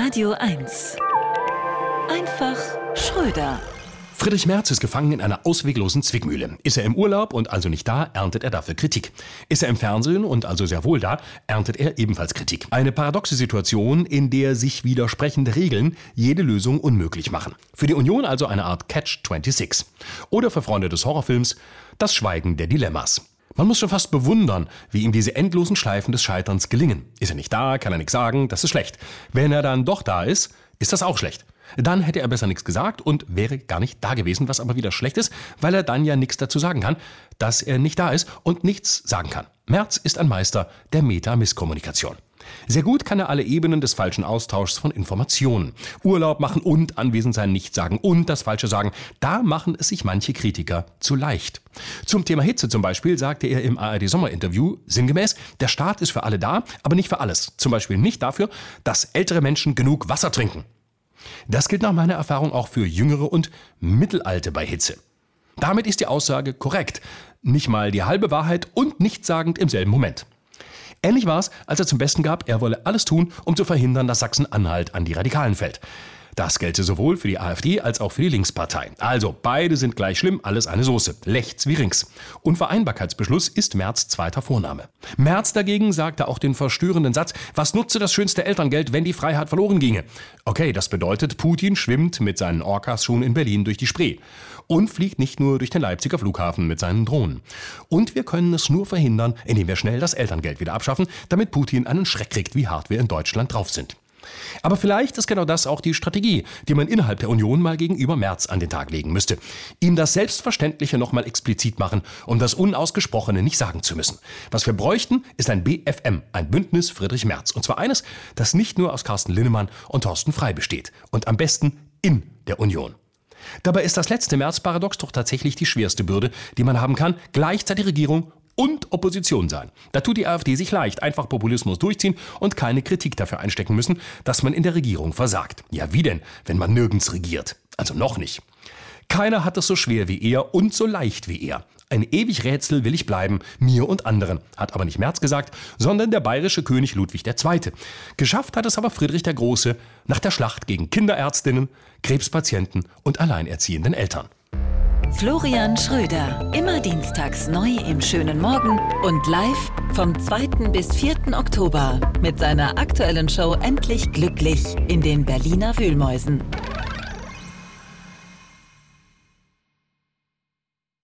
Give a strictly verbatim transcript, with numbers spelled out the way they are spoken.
Radio eins. Einfach Schröder. Friedrich Merz ist gefangen in einer ausweglosen Zwickmühle. Ist er im Urlaub und also nicht da, erntet er dafür Kritik. Ist er im Fernsehen und also sehr wohl da, erntet er ebenfalls Kritik. Eine paradoxe Situation, in der sich widersprechende Regeln jede Lösung unmöglich machen. Für die Union also eine Art Catch sechsundzwanzig. Oder für Freunde des Horrorfilms das Schweigen der Dilemmas. Man muss schon fast bewundern, wie ihm diese endlosen Schleifen des Scheiterns gelingen. Ist er nicht da, kann er nichts sagen, das ist schlecht. Wenn er dann doch da ist, ist das auch schlecht. Dann hätte er besser nichts gesagt und wäre gar nicht da gewesen, was aber wieder schlecht ist, weil er dann ja nichts dazu sagen kann, dass er nicht da ist und nichts sagen kann. Merz ist ein Meister der Meta-Misskommunikation. Sehr gut kann er alle Ebenen des falschen Austauschs von Informationen. Urlaub machen und anwesend sein, nicht sagen und das Falsche sagen. Da machen es sich manche Kritiker zu leicht. Zum Thema Hitze zum Beispiel sagte er im A R D-Sommerinterview sinngemäß, der Staat ist für alle da, aber nicht für alles. Zum Beispiel nicht dafür, dass ältere Menschen genug Wasser trinken. Das gilt nach meiner Erfahrung auch für Jüngere und Mittelalte bei Hitze. Damit ist die Aussage korrekt. Nicht mal die halbe Wahrheit und nichtssagend im selben Moment. Ähnlich war es, als er zum Besten gab, er wolle alles tun, um zu verhindern, dass Sachsen-Anhalt an die Radikalen fällt. Das gelte sowohl für die AfD als auch für die Linkspartei. Also, beide sind gleich schlimm, alles eine Soße. Lechts wie rings. Unvereinbarkeitsbeschluss ist Merz zweiter Vorname. Merz dagegen sagte auch den verstörenden Satz, was nutze das schönste Elterngeld, wenn die Freiheit verloren ginge? Okay, das bedeutet, Putin schwimmt mit seinen Orcas schon in Berlin durch die Spree. Und fliegt nicht nur durch den Leipziger Flughafen mit seinen Drohnen. Und wir können es nur verhindern, indem wir schnell das Elterngeld wieder abschaffen, damit Putin einen Schreck kriegt, wie hart wir in Deutschland drauf sind. Aber vielleicht ist genau das auch die Strategie, die man innerhalb der Union mal gegenüber Merz an den Tag legen müsste. Ihm das Selbstverständliche nochmal explizit machen, um das Unausgesprochene nicht sagen zu müssen. Was wir bräuchten, ist ein B F M, ein Bündnis Friedrich Merz. Und zwar eines, das nicht nur aus Carsten Linnemann und Thorsten Frey besteht. Und am besten in der Union. Dabei ist das letzte Merz-Paradox doch tatsächlich die schwerste Bürde, die man haben kann, gleichzeitig Regierung und Opposition sein. Da tut die AfD sich leicht, einfach Populismus durchziehen und keine Kritik dafür einstecken müssen, dass man in der Regierung versagt. Ja, wie denn, wenn man nirgends regiert? Also noch nicht. Keiner hat es so schwer wie er und so leicht wie er. Ein ewig Rätsel will ich bleiben, mir und anderen, hat aber nicht Merz gesagt, sondern der bayerische König Ludwig der Zweite. Geschafft hat es aber Friedrich der Große nach der Schlacht gegen Kinderärztinnen, Krebspatienten und alleinerziehenden Eltern. Florian Schröder, immer dienstags neu im schönen Morgen und live vom zweiten bis vierten Oktober mit seiner aktuellen Show Endlich glücklich in den Berliner Wühlmäusen.